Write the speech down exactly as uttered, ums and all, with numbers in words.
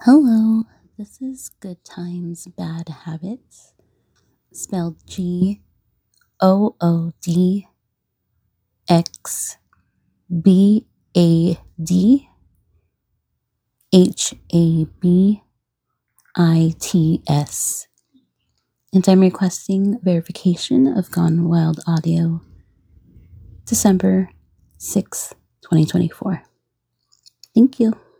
Hello, this is Good Times Bad Habits, spelled G O O D X B A D H A B I T S. And I'm requesting verification of Gone Wild Audio, December sixth, twenty twenty-four. Thank you.